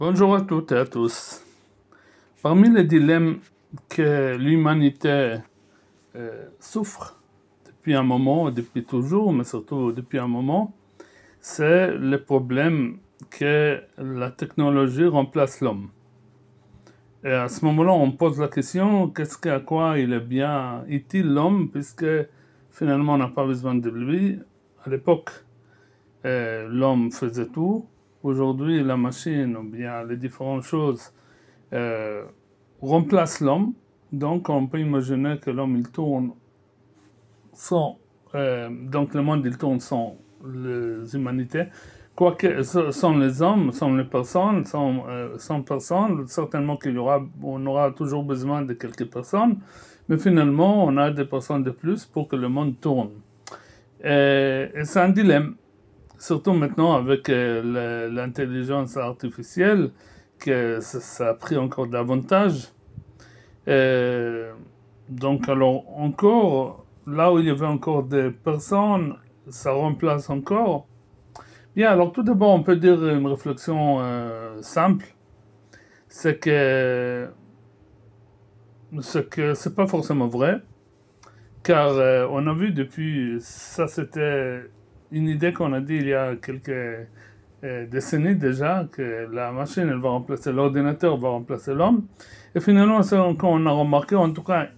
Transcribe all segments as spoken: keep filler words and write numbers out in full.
Bonjour à toutes et à tous. Parmi les dilemmes que l'humanité euh, souffre depuis un moment, depuis toujours, mais surtout depuis un moment, c'est le problème que la technologie remplace l'homme. Et à ce moment-là, on pose la question, qu'est-ce qu'à quoi il est bien utile l'homme, puisque finalement on n'a pas besoin de lui. À l'époque, euh, l'homme faisait tout. Aujourd'hui, la machine ou bien les différentes choses euh, remplacent l'homme. Donc, on peut imaginer que l'homme il tourne sans, euh, donc le monde il tourne sans les humanités. Quoique sans les hommes, sans les personnes, sans, euh, sans personnes, certainement qu'il y aura, on aura toujours besoin de quelques personnes, mais finalement, on a des personnes de plus pour que le monde tourne. Et, et c'est un dilemme. Surtout maintenant avec euh, l'intelligence artificielle, que ça, ça a pris encore davantage. Euh, donc alors encore, là où il y avait encore des personnes, ça remplace encore. Bien, alors tout d'abord, on peut dire une réflexion euh, simple, c'est que c'est que c'est pas forcément vrai, car euh, on a vu depuis, ça c'était une idée qu'on a dit il y a quelques euh, décennies déjà, que la machine elle va remplacer l'ordinateur, va remplacer l'homme. Et finalement, c'est quand on a remarqué, en tout cas,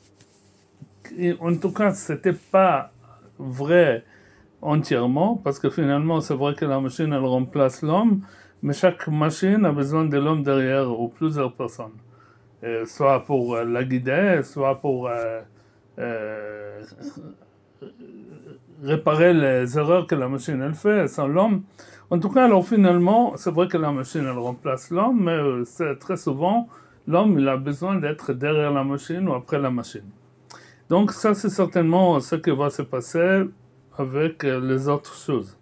en tout cas, c'était pas vrai entièrement, parce que finalement, c'est vrai que la machine elle remplace l'homme, mais chaque machine a besoin de l'homme derrière ou plusieurs personnes, euh, soit pour euh, la guider, soit pour euh, euh, réparer les erreurs que la machine elle fait sans l'homme. En tout cas, alors finalement, c'est vrai que la machine elle remplace l'homme, mais euh, c'est très souvent l'homme il a besoin d'être derrière la machine ou après la machine. Donc ça c'est certainement ce qui va se passer avec euh, les autres choses.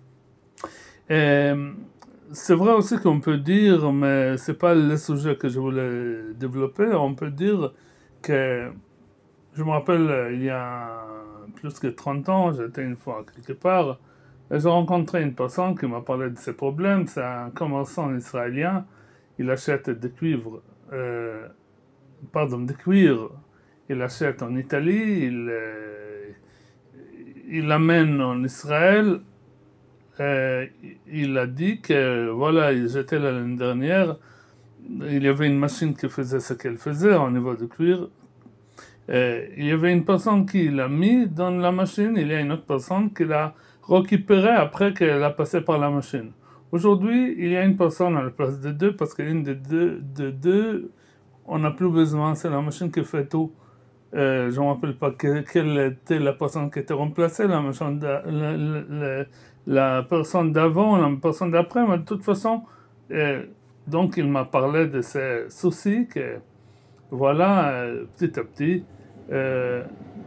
Et c'est vrai aussi qu'on peut dire, mais c'est pas le sujet que je voulais développer, on peut dire que je me rappelle, il y a plus que trente ans, j'étais une fois quelque part, et j'ai rencontré une personne qui m'a parlé de ses problèmes. C'est un commerçant israélien. Il achète des cuivres, euh, pardon, des cuirs. Il achète en Italie, il, euh, il l'amène en Israël. Euh, il a dit que, voilà, j'étais là l'année dernière, il y avait une machine qui faisait ce qu'elle faisait au niveau du cuir. Euh, il y avait une personne qui l'a mis dans la machine, il y a une autre personne qui l'a récupéré après qu'elle a passé par la machine. Aujourd'hui, il y a une personne à la place de deux, parce qu'une de deux, de deux on n'a plus besoin, c'est la machine qui fait tout. Euh, je ne me rappelle pas que, quelle était la personne qui était remplacée, la, machine la, la, la, la personne d'avant, la personne d'après, mais de toute façon, euh, donc il m'a parlé de ces soucis que, voilà, euh, petit à petit, euh,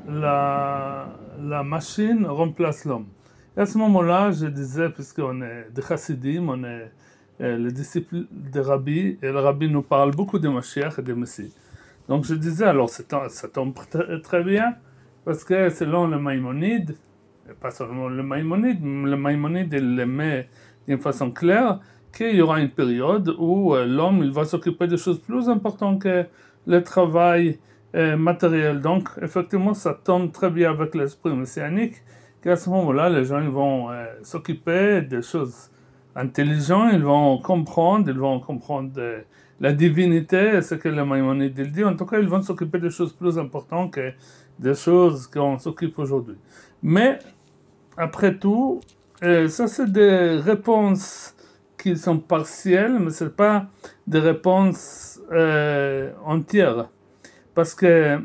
la, la machine remplace l'homme. Et à ce moment-là, je disais, puisqu'on est des chassidim, on est euh, les disciples des rabbis, et le rabbi nous parle beaucoup de Mashiach et de Messie. Donc je disais, alors ça tombe très, très bien, parce que selon le Maïmonide, et pas seulement le Maïmonide, le Maïmonide il le met d'une façon claire, qu'il y aura une période où euh, l'homme il va s'occuper de choses plus importantes que le travail euh, matériel. Donc effectivement ça tombe très bien avec l'esprit messianique, qu'à ce moment-là les gens ils vont euh, s'occuper des choses intelligentes, ils vont comprendre, ils vont comprendre euh, la divinité, ce que le Maïmonide dit. En tout cas, ils vont s'occuper des choses plus importantes que des choses qu'on s'occupe aujourd'hui. Mais, après tout, euh, ça c'est des réponses qui sont partielles, mais ce n'est pas des réponses euh, entières. Parce que,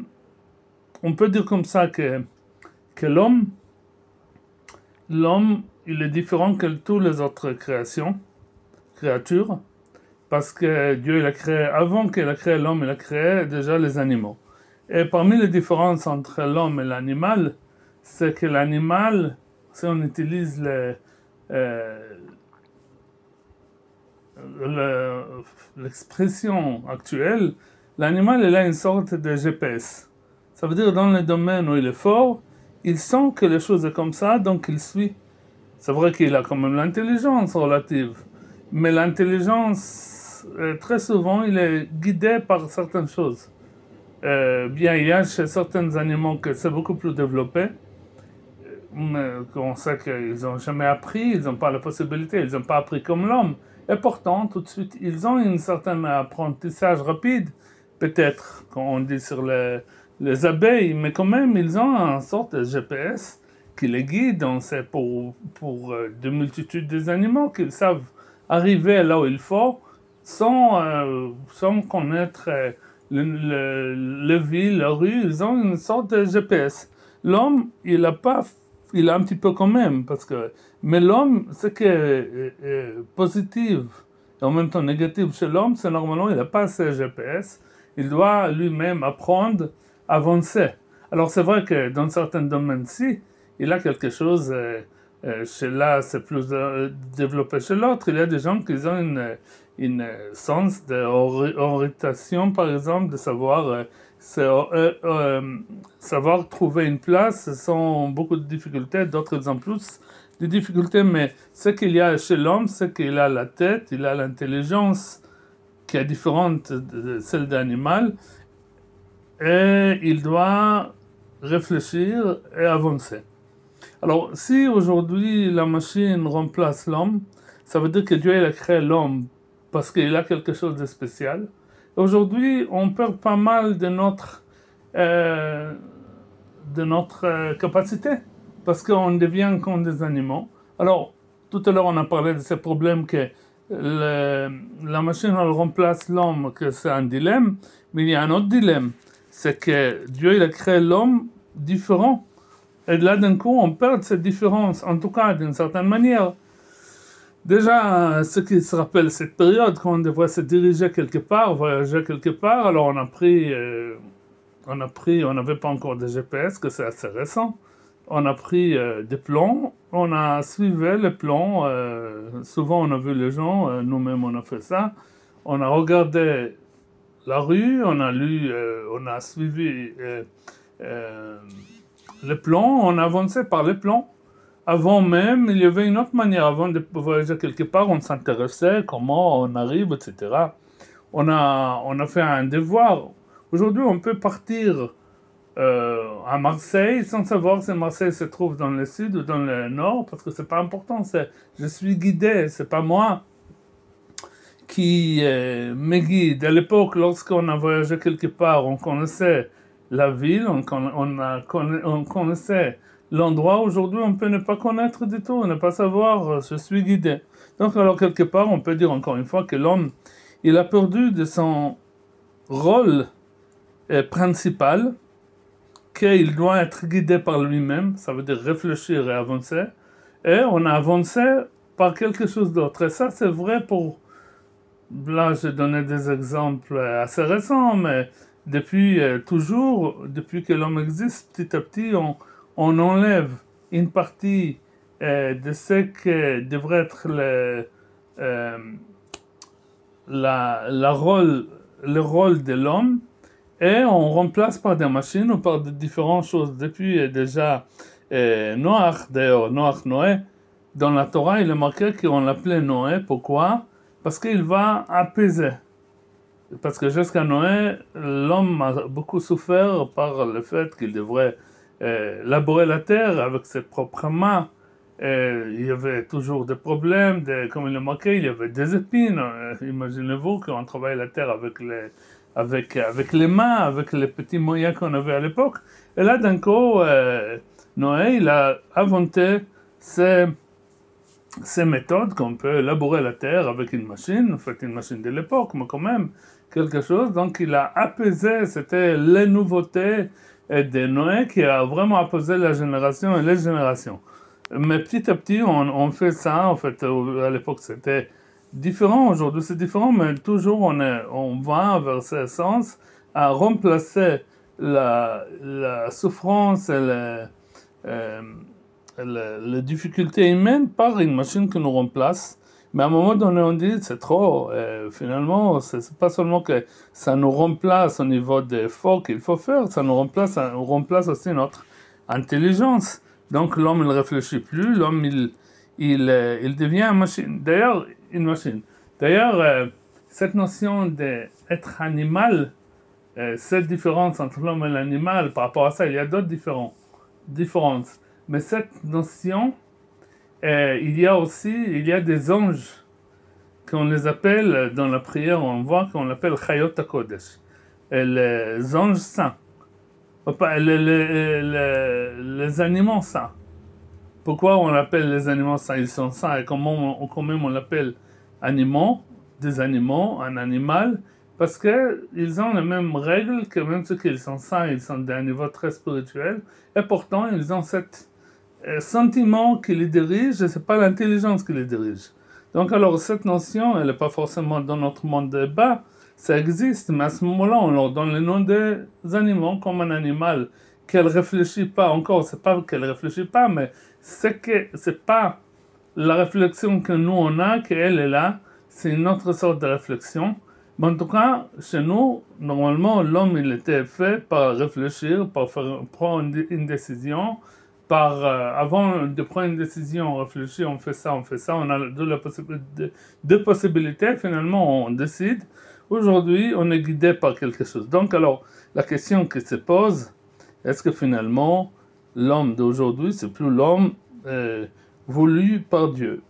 on peut dire comme ça que, que l'homme, l'homme, il est différent que toutes les autres créations, créatures, parce que Dieu il a créé, avant qu'il a créé l'homme, il a créé déjà les animaux. Et parmi les différences entre l'homme et l'animal, c'est que l'animal, si on utilise le, euh, le, l'expression actuelle, l'animal il a une sorte de G P S. Ça veut dire dans le domaine où il est fort, il sent que les choses sont comme ça, donc il suit. C'est vrai qu'il a quand même l'intelligence relative, mais l'intelligence choses. Euh, très souvent, il est guidé par certaines choses. Euh, bien, il y a chez certains animaux que c'est beaucoup plus développé. Mais on sait qu'ils n'ont jamais appris, ils n'ont pas la possibilité, ils n'ont pas appris comme l'homme. Et pourtant, tout de suite, ils ont un certain apprentissage rapide, peut-être, quand on dit sur les, les abeilles, mais quand même, ils ont une sorte de G P S qui les guide. On sait pour, pour euh, de multitudes des animaux qu'ils savent arriver là où il faut sans, euh, sans connaître euh, le, le, le ville, la rue. Ils ont une sorte de G P S. L'homme, il n'a pas, il a un petit peu quand même, parce que, mais l'homme, ce qui est euh, positif et en même temps négatif chez l'homme, c'est normalement, il n'a pas ce G P S. Il doit lui-même apprendre à avancer. Alors c'est vrai que dans certains domaines-ci, il a quelque chose, euh, euh, chez là, c'est plus euh, développé chez l'autre. Il y a des gens qui ont une, une sens d'orientation, par exemple, de savoir, euh, euh, euh, savoir trouver une place sans beaucoup de difficultés. D'autres, ils ont plus de difficultés, mais ce qu'il y a chez l'homme, c'est qu'il a la tête, il a l'intelligence qui est différente de celle d'un animal, et il doit réfléchir et avancer. Alors, si aujourd'hui la machine remplace l'homme, ça veut dire que Dieu il a créé l'homme parce qu'il a quelque chose de spécial. Aujourd'hui, on perd pas mal de notre, euh, de notre euh, capacité parce qu'on devient comme des animaux. Alors, tout à l'heure, on a parlé de ce problème que le, la machine elle remplace l'homme, que c'est un dilemme, mais il y a un autre dilemme, c'est que Dieu il a créé l'homme différent. Et là, d'un coup, on perd cette différence, en tout cas, d'une certaine manière. Déjà, ceux qui se rappellent cette période, quand on devrait se diriger quelque part, voyager quelque part, alors on a pris, euh, on a pris, on n'avait pas encore de G P S, que c'est assez récent. On a pris euh, des plans, on a suivi les plans. Euh, souvent, on a vu les gens, euh, nous-mêmes, on a fait ça. On a regardé la rue, on a lu, euh, on a suivi euh, euh, les plans, on avançait par les plans. Avant même, il y avait une autre manière. Avant de voyager quelque part, on s'intéressait, comment on arrive, et cetera. On a, on a fait un devoir. Aujourd'hui, on peut partir euh, à Marseille sans savoir si Marseille se trouve dans le sud ou dans le nord, parce que c'est pas important. C'est, je suis guidé, c'est pas moi qui euh, me guide. À l'époque, lorsqu'on a voyagé quelque part, on connaissait la ville, on, on, a, on connaissait l'endroit. Aujourd'hui, on peut ne pas connaître du tout, ne pas savoir, je suis guidé. Donc, alors, quelque part, on peut dire encore une fois que l'homme, il a perdu de son rôle euh, principal, qu'il doit être guidé par lui-même, ça veut dire réfléchir et avancer, et on a avancé par quelque chose d'autre. Et ça, c'est vrai pour... Là, j'ai donné des exemples assez récents, mais depuis euh, toujours, depuis que l'homme existe, petit à petit, on, on enlève une partie euh, de ce que devrait être le, euh, la, la rôle, le rôle de l'homme, et on remplace par des machines ou par de différentes choses. Depuis euh, déjà euh, Noach, d'ailleurs, Noach, Noé, dans la Torah, il est marqué qu'on l'appelait Noé. Pourquoi? Parce qu'il va apaiser. Parce que jusqu'à Noé, l'homme a beaucoup souffert par le fait qu'il devrait euh, labourer la terre avec ses propres mains. Et il y avait toujours des problèmes, des, comme il est marqué, il y avait des épines. Euh, imaginez-vous qu'on travaille la terre avec les, avec, avec les mains, avec les petits moyens qu'on avait à l'époque. Et là, d'un coup, euh, Noé, il a inventé ces... ces méthodes qu'on peut labourer la terre avec une machine, en fait une machine de l'époque, mais quand même quelque chose. Donc il a apaisé, c'était les nouveautés de Noé qui a vraiment apaisé la génération et les générations. Mais petit à petit, on, on fait ça, en fait, à l'époque c'était différent, aujourd'hui c'est différent, mais toujours on, est, on va vers ce sens à remplacer la, la souffrance et le... Euh, les difficultés humaines par une machine qui nous remplace. Mais à un moment donné, on dit c'est trop. Euh, finalement, c'est, c'est pas seulement que ça nous remplace au niveau des efforts qu'il faut faire, ça nous remplace, on remplace aussi notre intelligence. Donc l'homme ne réfléchit plus, l'homme il, il, euh, il devient une machine. D'ailleurs, une machine. D'ailleurs, euh, cette notion d'être animal, euh, cette différence entre l'homme et l'animal, par rapport à ça, il y a d'autres différents, différences. Mais cette notion, euh, il y a aussi, il y a des anges qu'on les appelle, dans la prière, on voit qu'on l'appelle Chayot HaKodesh, les anges saints, les, les, les, les animaux saints. Pourquoi on l'appelle les animaux saints? Ils sont saints, et comment on, comment on l'appelle animaux, des animaux, un animal, parce qu'ils ont les mêmes règles que même ceux qui sont saints, ils sont d'un niveau très spirituel, et pourtant ils ont ce euh, sentiment qui les dirige, et c'est pas l'intelligence qui les dirige. Donc alors cette notion, elle n'est pas forcément dans notre monde de bas, ça existe, mais à ce moment-là, on leur donne le nom des animaux comme un animal qu'elle réfléchit pas encore, c'est pas qu'elle réfléchit pas, mais c'est que c'est pas la réflexion que nous on a, qu'elle est là, c'est une autre sorte de réflexion. Mais en tout cas, chez nous, normalement, l'homme il était fait par réfléchir, par faire, prendre une décision, par euh, avant de prendre une décision, on réfléchit, on fait ça, on fait ça, on a deux, la possibilité, deux possibilités, finalement on décide. Aujourd'hui, on est guidé par quelque chose. Donc alors, la question qui se pose, est-ce que finalement, l'homme d'aujourd'hui, c'est plus l'homme euh, voulu par Dieu?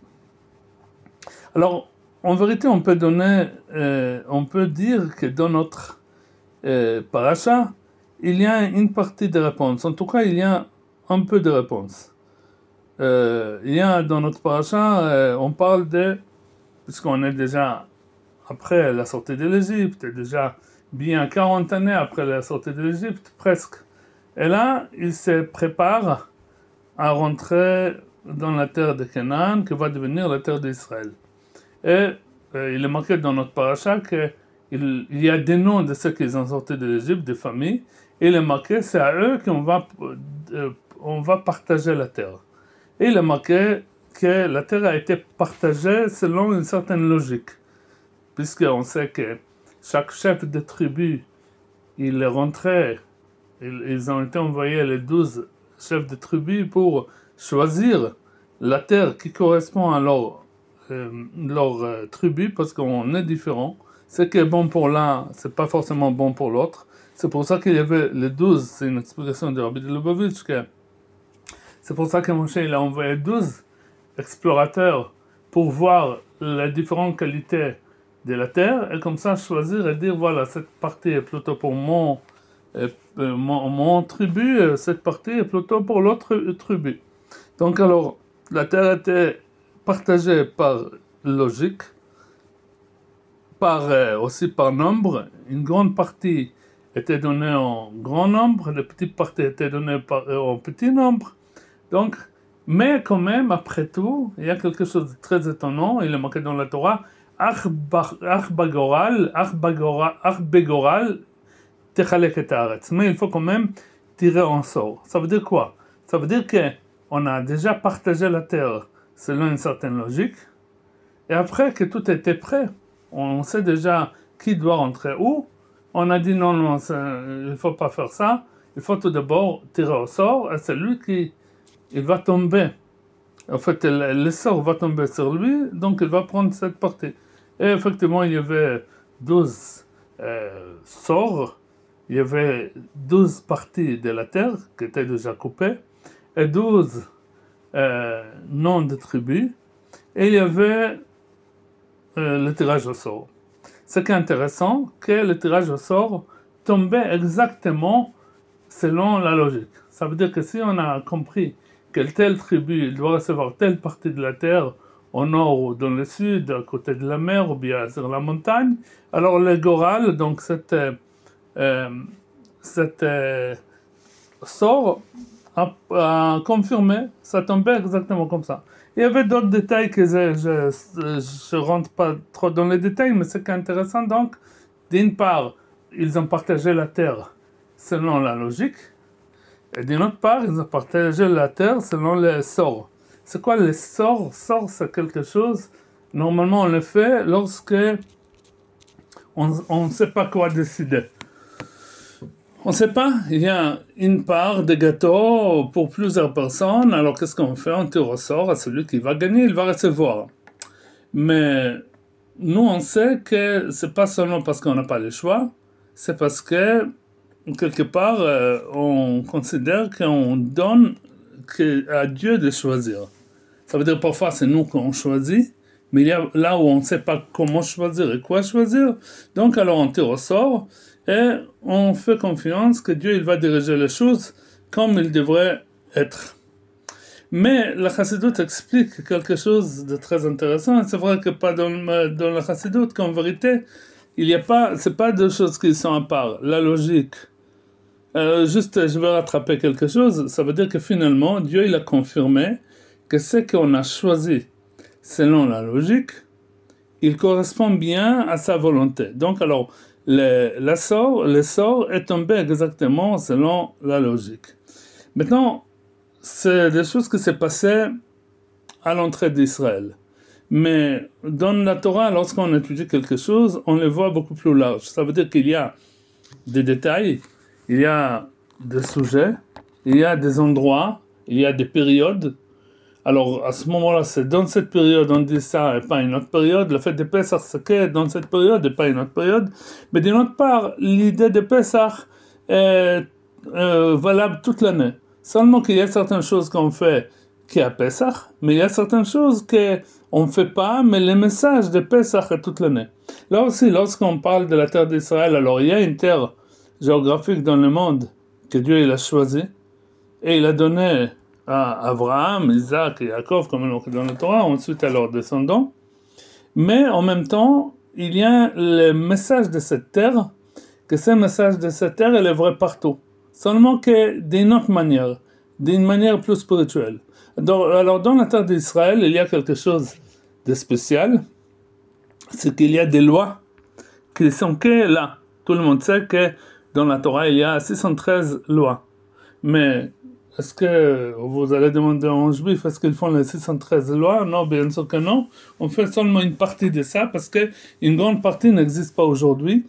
Alors, en vérité, on peut donner, euh, on peut dire que dans notre euh, paracha, il y a une partie de réponse. En tout cas, il y a un peu de réponse. Euh, il y a dans notre paracha, euh, on parle de, puisqu'on est déjà après la sortie de l'Égypte, déjà bien quarante années après la sortie de l'Égypte, presque. Et là, il se prépare à rentrer dans la terre de Canaan, qui va devenir la terre d'Israël. Et euh, il est marqué dans notre paracha qu'il il y a des noms de ceux qui sont sortis de l'Égypte, des familles, et il est marqué, c'est à eux qu'on va, euh, on va partager la terre. Et il est marqué que la terre a été partagée selon une certaine logique, puisqu'on sait que chaque chef de tribu, il est rentré, ils, ils ont été envoyés, les douze chefs de tribu, pour choisir la terre qui correspond à leur, euh, leur euh, tribu, parce qu'on est différents. Ce qui est bon pour l'un, c'est pas forcément bon pour l'autre. C'est pour ça qu'il y avait les douze, c'est une explication de Rabbi de Lubavitch, que c'est pour ça que Moshe il a envoyé douze explorateurs pour voir les différentes qualités de la terre, et comme ça choisir et dire voilà, cette partie est plutôt pour mon, euh, mon, mon tribu, cette partie est plutôt pour l'autre tribu. Donc alors, la terre était partagée par logique, par, euh, aussi par nombre. Une grande partie était donnée en grand nombre, les petites parties étaient données par, euh, en petit nombre. Donc, mais quand même, après tout, il y a quelque chose de très étonnant, il est marqué dans la Torah, Ach bagoral, ach begoral, techalek et haaretz. Mais il faut quand même tirer en sort. Ça veut dire quoi? Ça veut dire qu'on a déjà partagé la terre selon une certaine logique, et après que tout était prêt, on sait déjà qui doit rentrer où, on a dit non, non, il ne faut pas faire ça, il faut tout d'abord tirer au sort, et c'est lui qui il va tomber. En fait, le, le sort va tomber sur lui, donc il va prendre cette partie. Et effectivement, il y avait douze euh, sorts, il y avait douze parties de la terre qui étaient déjà coupées, et douze euh, noms de tribus, et il y avait euh, le tirage au sort. Ce qui est intéressant, que le tirage au sort tombait exactement selon la logique. Ça veut dire que si on a compris que telle tribu doit recevoir telle partie de la terre, au nord ou dans le sud, à côté de la mer ou bien sur la montagne, alors le Goral, donc cette, euh, cette euh, sort a, a confirmé, ça tombait exactement comme ça. Il y avait d'autres détails que je ne rentre pas trop dans les détails, mais c'est intéressant. Donc, d'une part, ils ont partagé la terre selon la logique, et d'une autre part, ils ont partagé la terre selon les sorts. C'est quoi les sorts? Sorts, c'est quelque chose, normalement on le fait lorsque on ne sait pas quoi décider. On ne sait pas, il y a une part de gâteau pour plusieurs personnes, alors qu'est-ce qu'on fait? On tire au sort, à celui qui va gagner, il va recevoir. Mais nous, on sait que c'est pas seulement parce qu'on n'a pas le choix, c'est parce que, quelque part, euh, on considère qu'on donne que, à Dieu de choisir. Ça veut dire parfois c'est nous qu'on choisit, mais il y a là où on ne sait pas comment choisir et quoi choisir, donc alors on tire au sort et on fait confiance que Dieu il va diriger les choses comme il devrait être. Mais la Chassidoute explique quelque chose de très intéressant. C'est vrai que pas dans, dans la Chassidoute qu'en vérité, il n'y a pas, c'est pas deux choses qui sont à part. La logique. Euh, juste, je vais rattraper quelque chose. Ça veut dire que finalement, Dieu il a confirmé que ce qu'on a choisi selon la logique, il correspond bien à sa volonté. Donc alors, le, la sort, le sort est tombé exactement selon la logique. Maintenant, c'est des choses qui s'est passées à l'entrée d'Israël. Mais dans la Torah, lorsqu'on étudie quelque chose, on le voit beaucoup plus large. Ça veut dire qu'il y a des détails, il y a des sujets, il y a des endroits, il y a des périodes. Alors, à ce moment-là, c'est dans cette période, on dit ça, et pas une autre période. Le fait de Pessah, c'est que dans cette période, et pas une autre période. Mais d'une autre part, l'idée de Pessah est euh, valable toute l'année. Seulement qu'il y a certaines choses qu'on fait qui est à Pessah, mais il y a certaines choses qu'on ne fait pas, mais le message de Pessah est toute l'année. Là aussi, lorsqu'on parle de la terre d'Israël, alors il y a une terre géographique dans le monde que Dieu il a choisie, et il a donné à Abraham, Isaac et Jacob, comme on dit dans la Torah, ensuite à leurs descendants. Mais en même temps, il y a le message de cette terre, que ce message de cette terre, il est vrai partout. Seulement que d'une autre manière, d'une manière plus spirituelle. Donc, alors, dans la terre d'Israël, il y a quelque chose de spécial, c'est qu'il y a des lois qui sont que là. Tout le monde sait que dans la Torah, il y a six cent treize lois. Mais est-ce que vous allez demander aux Juifs, est-ce qu'ils font les six cent treize lois? Non, bien sûr que non. On fait seulement une partie de ça parce qu'une grande partie n'existe pas aujourd'hui.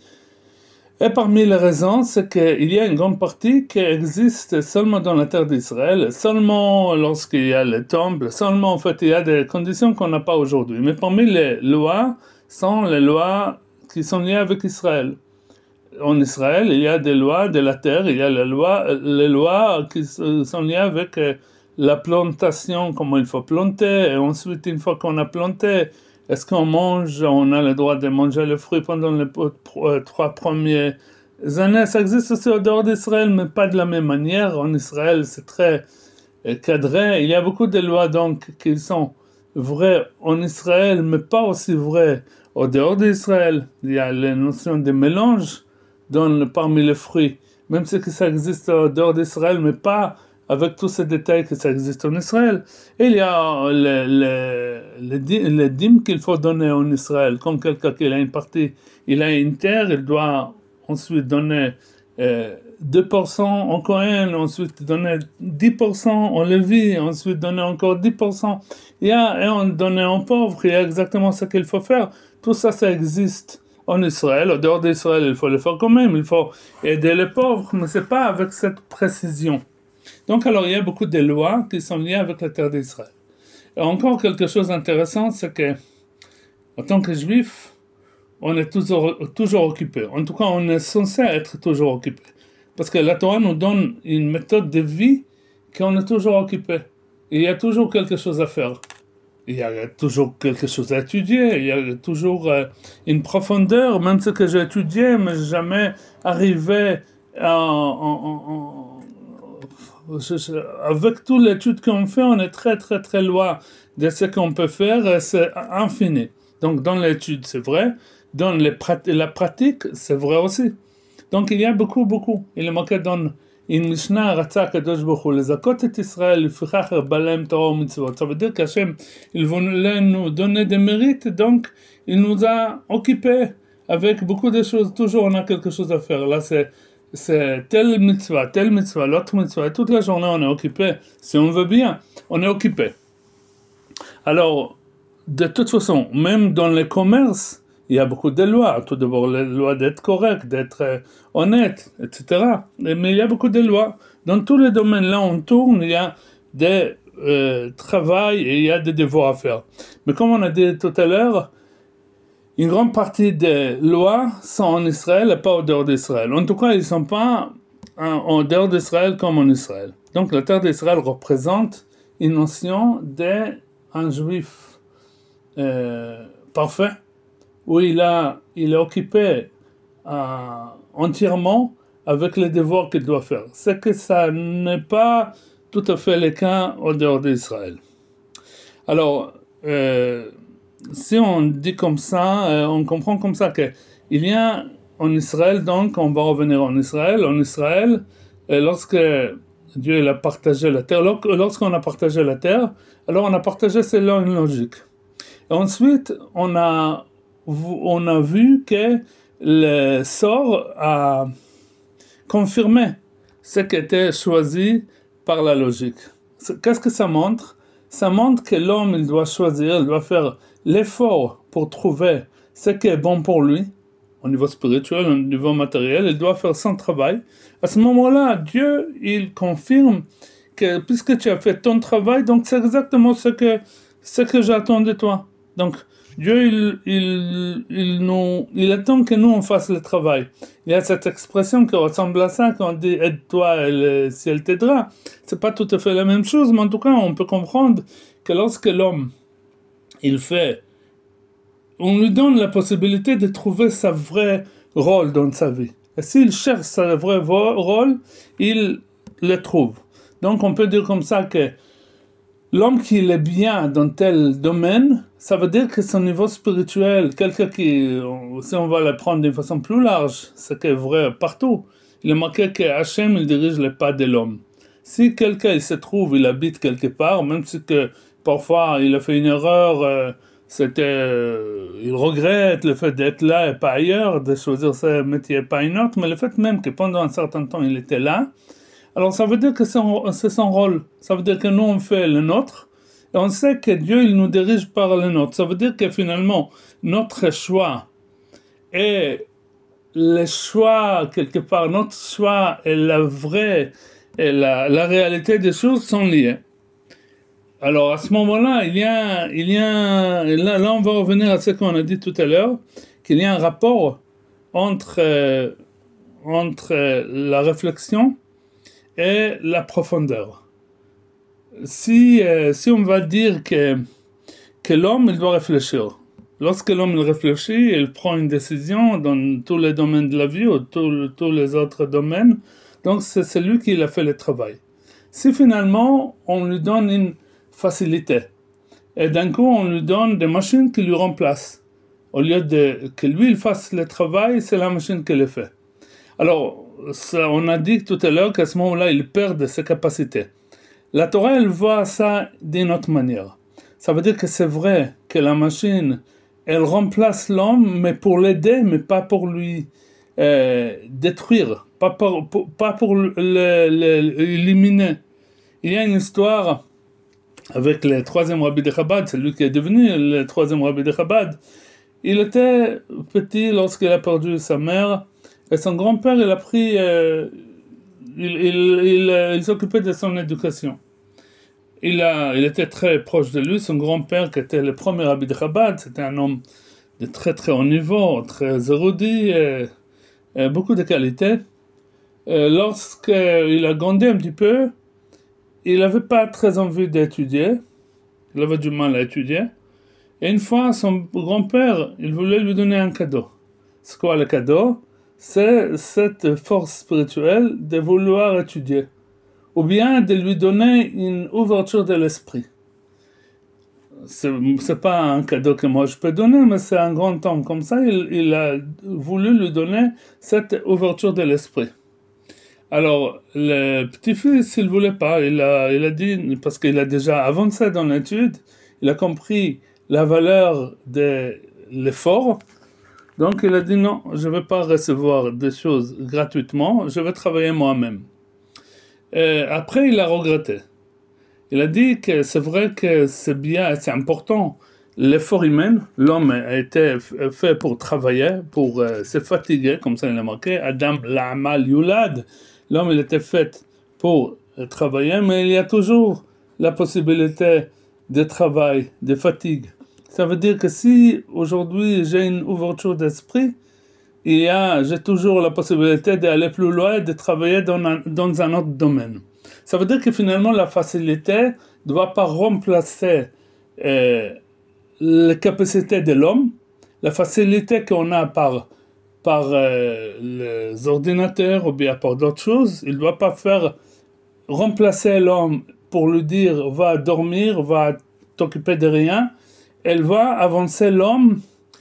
Et parmi les raisons, c'est qu'il y a une grande partie qui existe seulement dans la terre d'Israël, seulement lorsqu'il y a les temples, seulement en fait il y a des conditions qu'on n'a pas aujourd'hui. Mais parmi les lois sont les lois qui sont liées avec Israël. En Israël, il y a des lois de la terre, il y a les lois, les lois qui sont liées avec la plantation, comment il faut planter, et ensuite une fois qu'on a planté, est-ce qu'on mange, on a le droit de manger le fruit pendant les trois premières années. Ça existe aussi au dehors d'Israël, mais pas de la même manière. En Israël, c'est très cadré. Il y a beaucoup de lois donc qui sont vraies en Israël, mais pas aussi vraies au dehors d'Israël. Il y a les notions de mélange dans, parmi les fruits, même si ça existe au dehors d'Israël, mais pas avec tous ces détails que ça existe en Israël. Et il y a les, les, les, les dîmes qu'il faut donner en Israël. Comme quelqu'un qui a une partie, il a une terre, il doit ensuite donner euh, deux pour cent en Cohen, ensuite donner dix pour cent en Lévi, ensuite donner encore dix pour cent. Il y a, et on donne en pauvre, il y a exactement ce qu'il faut faire. Tout ça, ça existe en Israël. Au dehors d'Israël, il faut le faire quand même. Il faut aider les pauvres, mais c'est pas avec cette précision. Donc alors il y a beaucoup de lois qui sont liées avec la terre d'Israël. Et encore quelque chose d'intéressant, c'est que en tant que juif, on est toujours, toujours occupé. En tout cas, on est censé être toujours occupé. Parce que la Torah nous donne une méthode de vie qu'on est toujours occupé. Il y a toujours quelque chose à faire. Il y a toujours quelque chose à étudier. Il y a toujours euh, une profondeur. Même ce que j'ai étudié, mais jamais arrivé à... En, en, en, avec toute l'étude qu'on fait, on est très très très loin de ce qu'on peut faire, c'est infini. Donc dans l'étude, c'est vrai, dans les prat- la pratique, c'est vrai aussi. Donc il y a beaucoup, beaucoup. Il est marqué dans une Mishnah, Ratza Kadosh Baruch Hu, les Zakot et Israël, Fichach Balem Torah Mitzvot. Ça veut dire qu'Hachem, il voulait nous donner des mérites, donc il nous a occupés avec beaucoup de choses. Toujours on a quelque chose à faire. Là, c'est c'est telle mitzvah, telle mitzvah, l'autre mitzvah, toute la journée on est occupé. Si on veut bien, on est occupé. Alors, de toute façon, même dans le commerce, il y a beaucoup de lois. Tout d'abord, les lois d'être correct, d'être euh, honnête, et cetera. Mais il y a beaucoup de lois. Dans tous les domaines là, on tourne, il y a des euh, travail et il y a des devoirs à faire. Mais comme on a dit tout à l'heure, une grande partie des lois sont en Israël et pas au dehors d'Israël. En tout cas, ils ne sont pas en dehors d'Israël comme en Israël. Donc la terre d'Israël représente une notion d'un juif euh, parfait, où il, a, il est occupé euh, entièrement avec les devoirs qu'il doit faire. C'est que ça n'est pas tout à fait le cas au dehors d'Israël. Alors, euh, si on dit comme ça, euh, on comprend comme ça qu'il y a en Israël, donc on va revenir en Israël, en Israël, et lorsque Dieu il a partagé la terre, lorsqu'on a partagé la terre, alors on a partagé selon une logique. Et ensuite, on a, on a vu que le sort a confirmé ce qui était choisi par la logique. Qu'est-ce que ça montre? Ça montre que l'homme, il doit choisir, il doit faire l'effort pour trouver ce qui est bon pour lui, au niveau spirituel, au niveau matériel, il doit faire son travail. À ce moment-là, Dieu, il confirme que puisque tu as fait ton travail, donc c'est exactement ce que, ce que j'attends de toi. Donc, Dieu, il, il, il, nous, il attend que nous, on fasse le travail. Il y a cette expression qui ressemble à ça, quand on dit « aide-toi, et le ciel t'aidera ». C'est pas tout à fait la même chose, mais en tout cas, on peut comprendre que lorsque l'homme, il fait, on lui donne la possibilité de trouver sa vraie rôle dans sa vie. Et s'il cherche sa vraie rôle, il le trouve. Donc, on peut dire comme ça que l'homme qui est bien dans tel domaine, ça veut dire que son niveau spirituel, quelqu'un qui, si on va le prendre d'une façon plus large, c'est que vrai partout, il est marqué que Hachem, il dirige les pas de l'homme. Si quelqu'un il se trouve, il habite quelque part, même si que parfois il a fait une erreur, euh, c'était, euh, il regrette le fait d'être là et pas ailleurs, de choisir ce métier et pas un autre, mais le fait même que pendant un certain temps il était là, alors ça veut dire que c'est son, c'est son rôle. Ça veut dire que nous on fait le nôtre, et on sait que Dieu il nous dirige par le nôtre. Ça veut dire que finalement notre choix est le choix quelque part, notre choix et la vraie et la, la réalité des choses sont liées. Alors à ce moment-là, il y a, il y a là, là on va revenir à ce qu'on a dit tout à l'heure, qu'il y a un rapport entre euh, entre euh, la réflexion et la profondeur. Si, euh, si on va dire que, que l'homme il doit réfléchir, lorsque l'homme il réfléchit, il prend une décision dans tous les domaines de la vie ou tous, tous les autres domaines, donc c'est celui qui a fait le travail. Si finalement on lui donne une facilité, et d'un coup on lui donne des machines qui lui remplacent, au lieu de que lui il fasse le travail, c'est la machine qui le fait. Alors, ça, on a dit tout à l'heure qu'à ce moment-là, il perd ses capacités. La Torah, elle voit ça d'une autre manière. Ça veut dire que c'est vrai que la machine, elle remplace l'homme, mais pour l'aider, mais pas pour lui euh, détruire, pas pour, pour, pas pour l'éliminer. Il y a une histoire avec le troisième rabbi de Chabad, c'est lui qui est devenu le troisième rabbi de Chabad. Il était petit lorsqu'il a perdu sa mère, et son grand-père, il a pris, euh, il, il, il, il s'occupait de son éducation. Il, a, il était très proche de lui. Son grand-père, qui était le premier rabbi de Chabad, c'était un homme de très très haut niveau, très érudit, et, et beaucoup de qualités. Et lorsqu'il a grandi un petit peu, il n'avait pas très envie d'étudier. Il avait du mal à étudier. Et une fois, son grand-père, il voulait lui donner un cadeau. C'est quoi le cadeau? C'est cette force spirituelle de vouloir étudier, ou bien de lui donner une ouverture de l'esprit. C'est, c'est pas un cadeau que moi je peux donner, mais c'est un grand homme comme ça, il, il a voulu lui donner cette ouverture de l'esprit. Alors, le petit-fils, il voulait pas, il a, il a dit, parce qu'il a déjà avancé dans l'étude, il a compris la valeur de l'effort. Donc il a dit non, je ne vais pas recevoir des choses gratuitement, je vais travailler moi-même. Et après il a regretté. Il a dit que c'est vrai que c'est bien, c'est important. L'effort humain, l'homme a été fait pour travailler, pour euh, se fatiguer, comme ça il a marqué. Adam la'amal yulad. L'homme il était fait pour euh, travailler, mais il y a toujours la possibilité de travail, de fatigue. Ça veut dire que si aujourd'hui j'ai une ouverture d'esprit, il y a, j'ai toujours la possibilité d'aller plus loin et de travailler dans un, dans un autre domaine. Ça veut dire que finalement la facilité ne doit pas remplacer euh, les capacités de l'homme, la facilité qu'on a par, par euh, les ordinateurs ou bien par d'autres choses. Il ne doit pas faire remplacer l'homme pour lui dire va dormir, va t'occuper de rien. Elle va avancer l'homme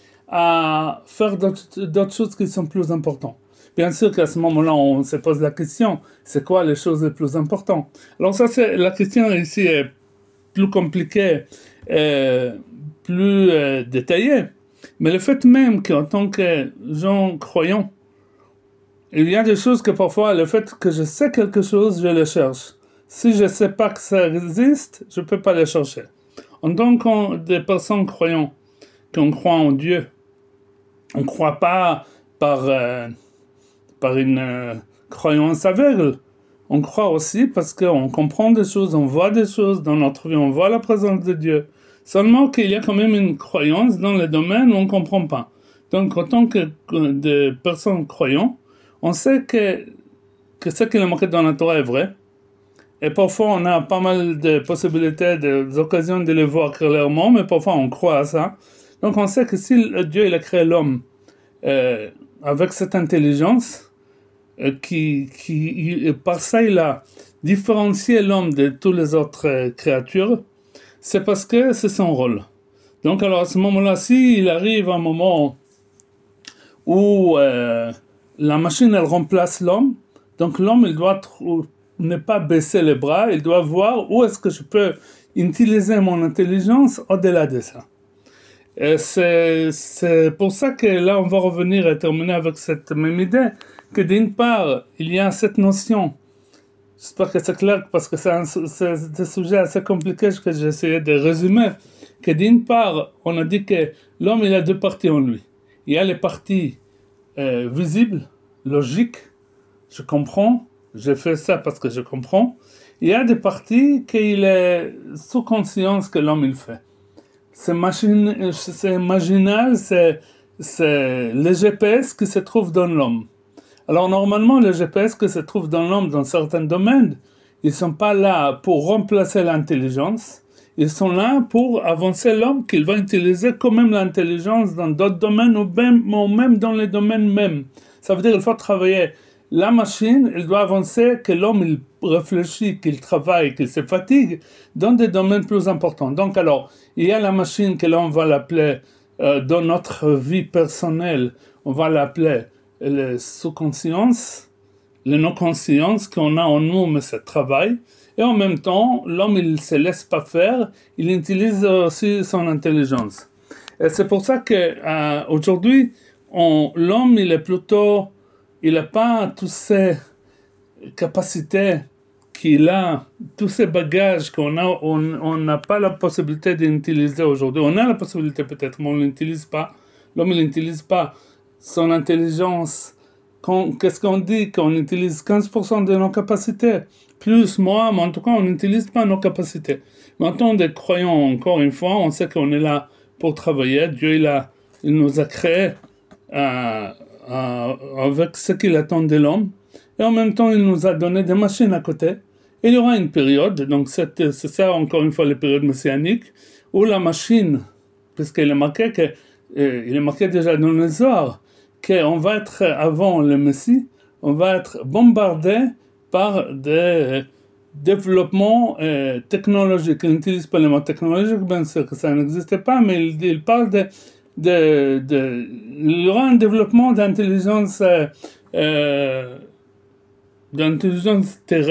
à faire d'autres, d'autres choses qui sont plus importantes. Bien sûr qu'à ce moment-là, on se pose la question, c'est quoi les choses les plus importantes? Alors ça, c'est, la question ici est plus compliquée, et plus euh, détaillée. Mais le fait même qu'en tant que gens croyants, il y a des choses que parfois, le fait que je sais quelque chose, je le cherche. Si je ne sais pas que ça existe, je ne peux pas le chercher. En tant que des personnes croyantes, qu'on croit en Dieu, on ne croit pas par, euh, par une euh, croyance aveugle. On croit aussi parce qu'on comprend des choses, on voit des choses dans notre vie, on voit la présence de Dieu. Seulement qu'il y a quand même une croyance dans les domaines où on ne comprend pas. Donc, en tant que, que de personnes croyantes, on sait que, que ce qu'il est marqué dans la Torah est vrai. Et parfois, on a pas mal de possibilités, d'occasions de le voir clairement, mais parfois, on croit à ça. Donc, on sait que si Dieu il a créé l'homme euh, avec cette intelligence, euh, qui, qui, par ça, il a différencié l'homme de toutes les autres euh, créatures, c'est parce que c'est son rôle. Donc, alors, à ce moment-là, s'il arrive un moment où euh, la machine, elle remplace l'homme, donc l'homme, il doit tr- ne pas baisser les bras, il doit voir où est-ce que je peux utiliser mon intelligence au-delà de ça. Et c'est, c'est pour ça que là, on va revenir et terminer avec cette même idée, que d'une part, il y a cette notion, j'espère que c'est clair parce que c'est un, c'est, c'est un sujet assez compliqué que j'ai essayé de résumer, que d'une part, on a dit que l'homme, il a deux parties en lui. Il y a les parties euh, visibles, logiques, je comprends, je fais ça parce que je comprends. Il y a des parties qu'il est sous conscience que l'homme il fait. C'est, machine, c'est marginal, c'est, c'est le G P S qui se trouve dans l'homme. Alors normalement, le G P S qui se trouve dans l'homme dans certains domaines, ils ne sont pas là pour remplacer l'intelligence, ils sont là pour avancer l'homme qu'il va utiliser quand même l'intelligence dans d'autres domaines ou même, ou même dans les domaines mêmes. Ça veut dire qu'il faut travailler. La machine, elle doit avancer, que l'homme il réfléchit, qu'il travaille, qu'il se fatigue dans des domaines plus importants. Donc alors, il y a la machine que l'on va l'appeler, euh, dans notre vie personnelle, on va l'appeler le sous-conscience, le non-conscience qu'on a en nous, mais c'est travail. Et en même temps, l'homme, il ne se laisse pas faire, il utilise aussi son intelligence. Et c'est pour ça qu'aujourd'hui, euh, l'homme, il est plutôt... Il n'a pas toutes ces capacités qu'il a, tous ces bagages qu'on a, on n'a pas la possibilité d'utiliser aujourd'hui. On a la possibilité peut-être, mais on ne l'utilise pas. L'homme, il n'utilise pas son intelligence. Quand, qu'est-ce qu'on dit? Qu'on utilise quinze pour cent de nos capacités. Plus, moi, mais en tout cas, on n'utilise pas nos capacités. Maintenant, des croyants, encore une fois, on sait qu'on est là pour travailler. Dieu, il, a, il nous a créés euh, Euh, avec ce qu'il attend de l'homme, et en même temps il nous a donné des machines à côté. Et il y aura une période, donc c'est, c'est ça encore une fois la période messianique, où la machine, puisqu'il est marqué que, euh, il est marqué déjà dans les Zohar, qu'on va être avant le Messie, on va être bombardé par des développements euh, technologiques. Il n'utilise pas le mot technologique, bien sûr que ça n'existe pas, mais il, il parle de De, de, il y aura un développement d'intelligence, euh, d'intelligence terrestre.